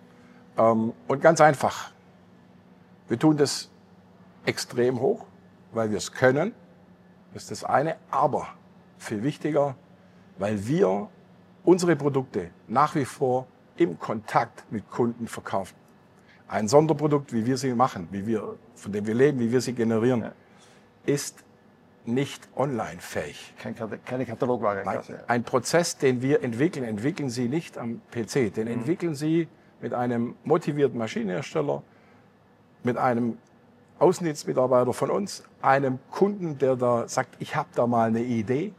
C: Und ganz einfach, wir tun das extrem hoch, weil wir es können. Das ist das eine. Aber viel wichtiger, weil wir unsere Produkte nach wie vor im Kontakt mit Kunden verkaufen. Ein Sonderprodukt, wie wir sie machen, von dem wir leben, wie wir sie generieren, ist nicht online-fähig.
B: Keine Katalogware.
C: Nein, ein Prozess, den wir entwickeln Sie nicht am PC. Den entwickeln Sie mit einem motivierten Maschinenhersteller, mit einem Außendienstmitarbeiter von uns, einem Kunden, der da sagt, ich habe da mal eine Idee,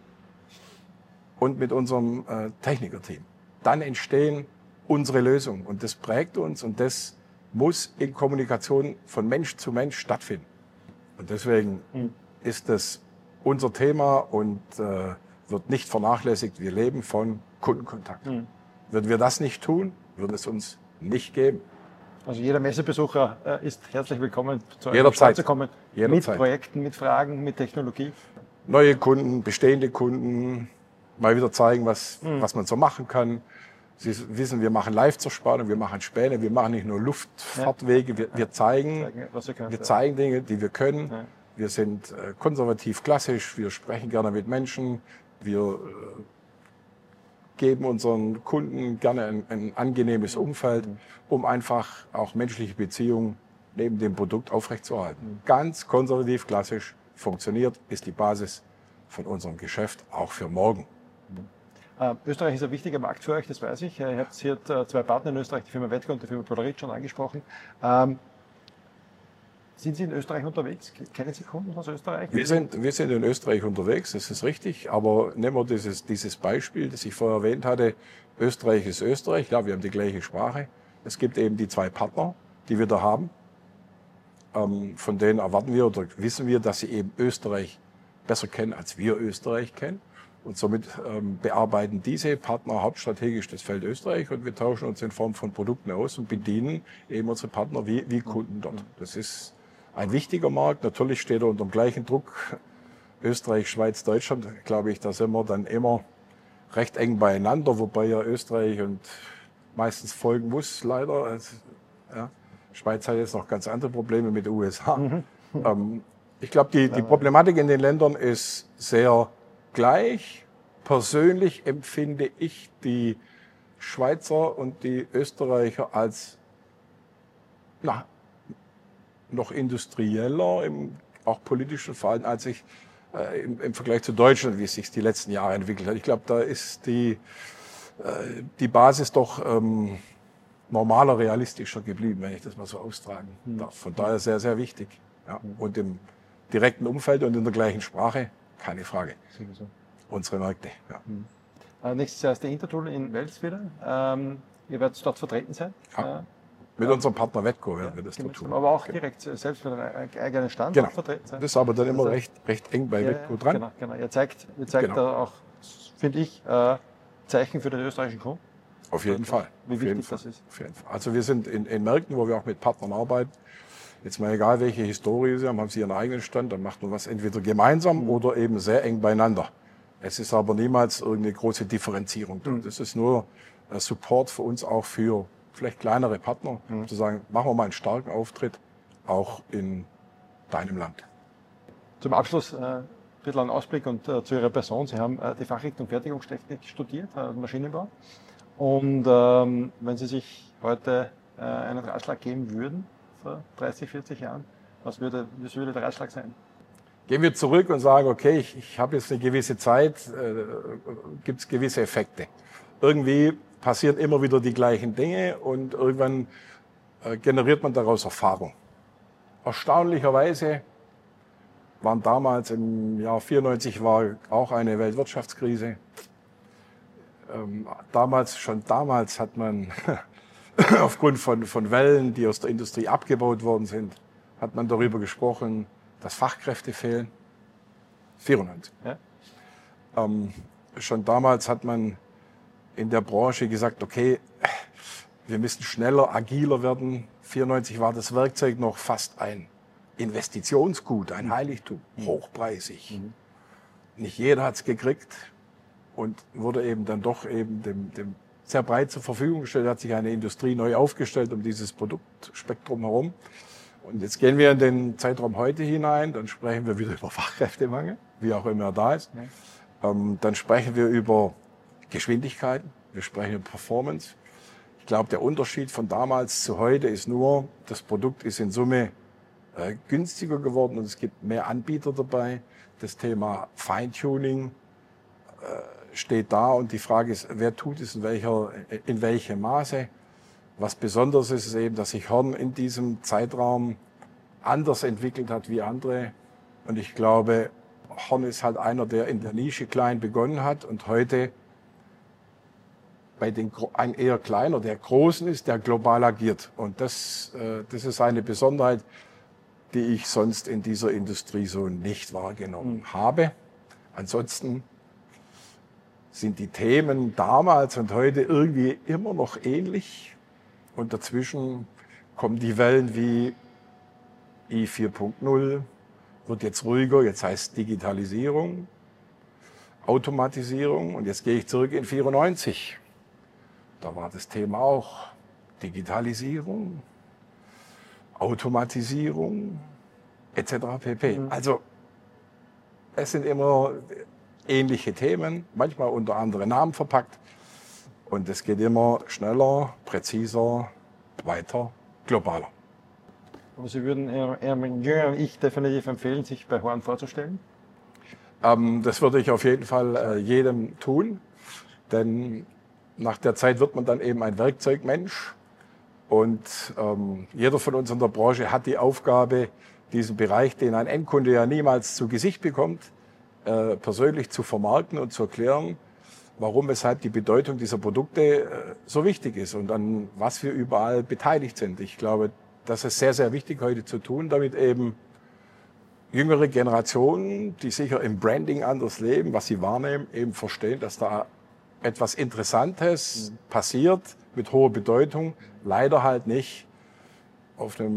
C: und mit unserem Technikerteam. Dann entstehen unsere Lösungen und das prägt uns und das muss in Kommunikation von Mensch zu Mensch stattfinden. Und deswegen ist das unser Thema und wird nicht vernachlässigt. Wir leben von Kundenkontakt. Würden wir das nicht tun, würde es uns nicht geben.
B: Also jeder Messebesucher ist herzlich willkommen, zu
C: jederzeit
B: zu kommen, mit Projekten, mit Fragen, mit Technologie.
C: Neue Kunden, bestehende Kunden, mal wieder zeigen, was man so machen kann. Sie wissen, wir machen Live-Zerspannung, wir machen Späne, wir machen nicht nur Luftfahrtwege, wir zeigen Dinge, die wir können. Ja. Wir sind konservativ klassisch, wir sprechen gerne mit Menschen, wir geben unseren Kunden gerne ein angenehmes Umfeld, um einfach auch menschliche Beziehungen neben dem Produkt aufrechtzuerhalten. Ganz konservativ klassisch funktioniert, ist die Basis von unserem Geschäft, auch für morgen.
B: Österreich ist ein wichtiger Markt für euch, das weiß ich. Ihr habt hier zwei Partner in Österreich, die Firma Wetco und die Firma Polarit, schon angesprochen. Sind Sie in Österreich unterwegs? Kennen Sie Kunden aus Österreich?
C: Wir sind in Österreich unterwegs, das ist richtig. Aber nehmen wir dieses Beispiel, das ich vorher erwähnt hatte. Österreich ist Österreich, ja, wir haben die gleiche Sprache. Es gibt eben die zwei Partner, die wir da haben. Von denen erwarten wir oder wissen wir, dass sie eben Österreich besser kennen, als wir Österreich kennen. Und somit bearbeiten diese Partner hauptstrategisch das Feld Österreich und wir tauschen uns in Form von Produkten aus und bedienen eben unsere Partner wie Kunden dort. Das ist ein wichtiger Markt. Natürlich steht er unter dem gleichen Druck Österreich, Schweiz, Deutschland, glaube ich, da sind wir dann immer recht eng beieinander, wobei ja Österreich und meistens folgen muss, leider. Also, ja. Schweiz hat jetzt noch ganz andere Probleme mit den USA. Ich glaube, die Problematik in den Ländern ist sehr gleich. Persönlich empfinde ich die Schweizer und die Österreicher als noch industrieller, auch politischen Verhalten, als ich im Vergleich zu Deutschland, wie es sich die letzten Jahre entwickelt hat. Ich glaube, da ist die Basis doch normaler, realistischer geblieben, wenn ich das mal so austragen darf. Von daher sehr, sehr wichtig. Ja. Und im direkten Umfeld und in der gleichen Sprache, keine Frage.
B: Sowieso.
C: Unsere Märkte. Ja.
B: Nächstes Jahr ist der Intertool in Wels wieder. Ihr werdet dort vertreten sein.
C: Ja. Mit unserem Partner Wetco werden wir das dort tun.
B: Aber auch direkt selbst mit einem eigenen Stand vertreten sein.
C: Das ist aber dann immer recht eng bei Wetco dran.
B: Genau. Ihr zeigt da auch, finde ich, Zeichen für den österreichischen Kunden.
C: Auf jeden Fall.
B: Wie wichtig das ist.
C: Auf jeden Fall. Also wir sind in Märkten, wo wir auch mit Partnern arbeiten. Jetzt mal egal, welche Historie sie haben sie ihren eigenen Stand, dann macht man was entweder gemeinsam oder eben sehr eng beieinander. Es ist aber niemals irgendeine große Differenzierung da. Das ist nur Support für uns auch für vielleicht kleinere Partner, zu sagen, machen wir mal einen starken Auftritt, auch in deinem Land.
B: Zum Abschluss ein bisschen einen Ausblick und zu Ihrer Person. Sie haben die Fachrichtung Fertigungstechnik studiert, Maschinenbau. Und wenn Sie sich heute einen Ratschlag geben würden, vor 30, 40 Jahren, was würde der Ratschlag sein?
C: Gehen wir zurück und sagen, okay, ich habe jetzt eine gewisse Zeit, gibt es gewisse Effekte. Irgendwie passieren immer wieder die gleichen Dinge und irgendwann generiert man daraus Erfahrung. Erstaunlicherweise waren damals im Jahr 94 war auch eine Weltwirtschaftskrise. Schon damals hat man aufgrund von Wellen, die aus der Industrie abgebaut worden sind, hat man darüber gesprochen, dass Fachkräfte fehlen. 94. Ja. Schon damals hat man in der Branche gesagt, okay, wir müssen schneller, agiler werden. 94 war das Werkzeug noch fast ein Investitionsgut, ein Heiligtum, hochpreisig. Nicht jeder hat es gekriegt und wurde eben dann doch eben dem sehr breit zur Verfügung gestellt, hat sich eine Industrie neu aufgestellt um dieses Produktspektrum herum. Und jetzt gehen wir in den Zeitraum heute hinein, dann sprechen wir wieder über Fachkräftemangel, wie auch immer er da ist. Dann sprechen wir über Geschwindigkeiten, wir sprechen über Performance. Ich glaube, der Unterschied von damals zu heute ist nur, das Produkt ist in Summe günstiger geworden und es gibt mehr Anbieter dabei. Das Thema Feintuning steht da und die Frage ist, wer tut es in welchem Maße. Was besonders ist, ist eben, dass sich Horn in diesem Zeitraum anders entwickelt hat wie andere. Und ich glaube, Horn ist halt einer, der in der Nische klein begonnen hat und heute ein eher kleiner, der Großen ist, der global agiert. Und das ist eine Besonderheit, die ich sonst in dieser Industrie so nicht wahrgenommen habe. Ansonsten sind die Themen damals und heute irgendwie immer noch ähnlich. Und dazwischen kommen die Wellen wie I 4.0, wird jetzt ruhiger, jetzt heißt Digitalisierung, Automatisierung. Und jetzt gehe ich zurück in 94. Da war das Thema auch Digitalisierung, Automatisierung etc. pp. Also es sind immer ähnliche Themen, manchmal unter anderen Namen verpackt. Und es geht immer schneller, präziser, weiter, globaler.
B: Aber Sie würden Ihrem jüngeren Ich definitiv empfehlen, sich bei Horn vorzustellen?
C: Das würde ich auf jeden Fall jedem tun, denn nach der Zeit wird man dann eben ein Werkzeugmensch. Und jeder von uns in der Branche hat die Aufgabe, diesen Bereich, den ein Endkunde ja niemals zu Gesicht bekommt, persönlich zu vermarkten und zu erklären, warum, weshalb die Bedeutung dieser Produkte so wichtig ist und an was wir überall beteiligt sind. Ich glaube, das ist sehr, sehr wichtig heute zu tun, damit eben jüngere Generationen, die sicher im Branding anders leben, was sie wahrnehmen, eben verstehen, dass da etwas Interessantes passiert mit hoher Bedeutung, leider halt nicht auf einem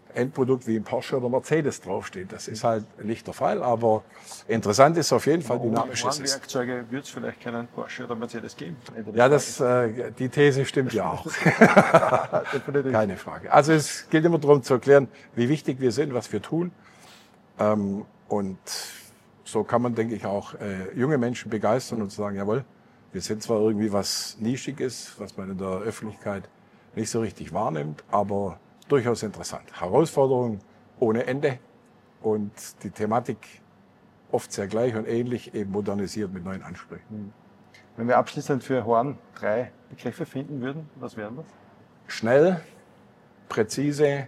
C: Endprodukt wie ein Porsche oder Mercedes draufsteht. Das ist halt nicht der Fall, aber interessant ist auf jeden Fall dynamisches System.
B: Werkzeuge wird es vielleicht keinen Porsche oder Mercedes geben.
C: Ja, die These stimmt ja auch. Keine Frage. Also es geht immer darum zu erklären, wie wichtig wir sind, was wir tun. Und so kann man, denke ich, auch junge Menschen begeistern und sagen, jawohl, wir sind zwar irgendwie was Nischiges, was man in der Öffentlichkeit nicht so richtig wahrnimmt, aber durchaus interessant. Herausforderungen ohne Ende und die Thematik oft sehr gleich und ähnlich, eben modernisiert mit neuen Ansprüchen.
B: Wenn wir abschließend für Horn 3 Begriffe finden würden, was wären das?
C: Schnell, präzise,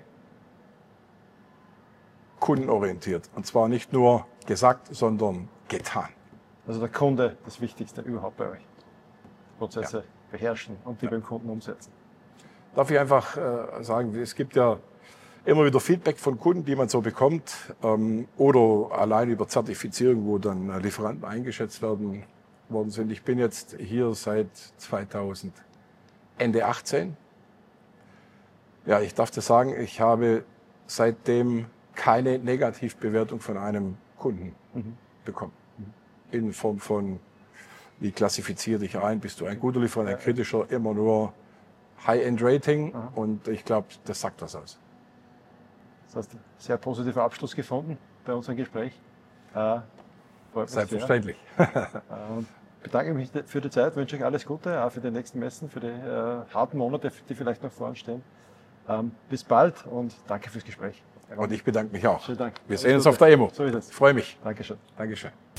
C: kundenorientiert. Und zwar nicht nur gesagt, sondern getan.
B: Also der Kunde, das Wichtigste überhaupt bei euch. Prozesse beherrschen und die beim Kunden umsetzen.
C: Darf ich einfach sagen, es gibt ja immer wieder Feedback von Kunden, die man so bekommt, oder allein über Zertifizierung, wo dann Lieferanten eingeschätzt worden sind. Ich bin jetzt hier seit Ende 18. Ja, ich darf das sagen, ich habe seitdem keine Negativbewertung von einem Kunden bekommen. In Form von, wie klassifiziere dich ein, bist du ein guter Lieferant, ein kritischer, immer nur High-End-Rating. Und ich glaube, das sagt was aus.
B: Das heißt, sehr positiver Abschluss gefunden bei unserem Gespräch.
C: Selbstverständlich.
B: Bedanke mich für die Zeit, wünsche euch alles Gute, auch für die nächsten Messen, für die harten Monate, die vielleicht noch vor uns stehen. Bis bald und danke fürs Gespräch.
C: Und ich bedanke mich auch.
B: Vielen Dank.
C: Wir sehen uns auf der EMO.
B: So ist es.
C: Ich freue mich.
B: Dankeschön.
C: Dankeschön.